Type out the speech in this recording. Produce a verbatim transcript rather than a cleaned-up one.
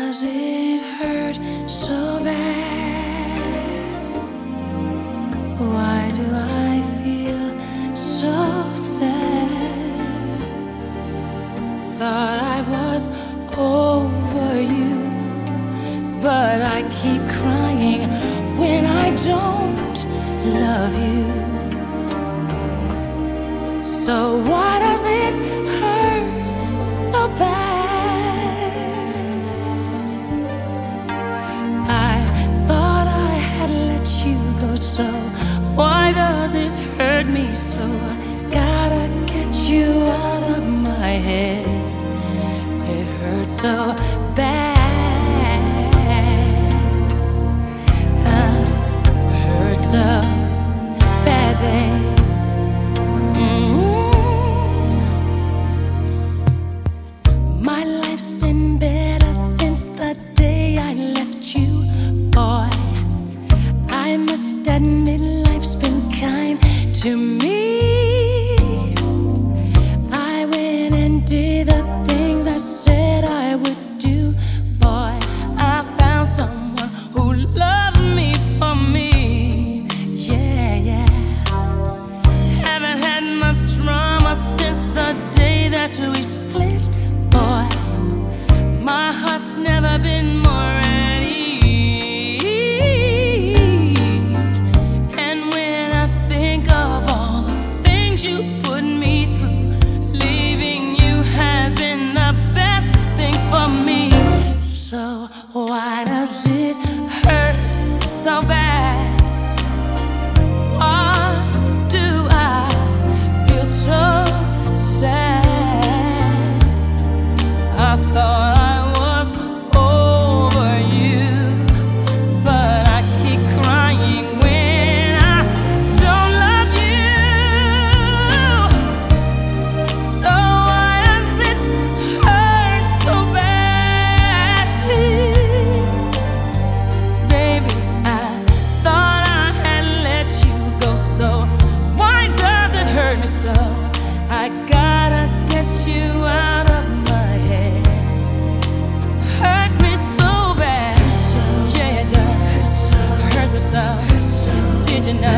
does it hurt so bad? Why do I feel so sad? Thought I was over you, but I keep crying when I don't love you. So why does it hurt so bad? I thought I had let you go, so why does it hurt me so? I gotta get you out of my head. It hurts so bad. Uh, hurts so bad, babe. My life's been better since the day I left you, boy. I must admit life's been kind to me. I went and did the things I said I would do, boy. I found someone who loved me for me. Yeah, yeah. Haven't had much drama since the day that we split, boy. My heart's never been more at ease. And when I think of all the things you put me through, leaving you has been the best thing for me. So why does it hurt so bad? Why do I feel so sad? I thought I was over you, but I keep crying when I don't love you. So why does it hurt so bad? Baby, I thought I had let you go, so why does it hurt me so? I gotta get you out of my head. Hurts me so bad. Yeah, it does. Hurts me so. Did you know?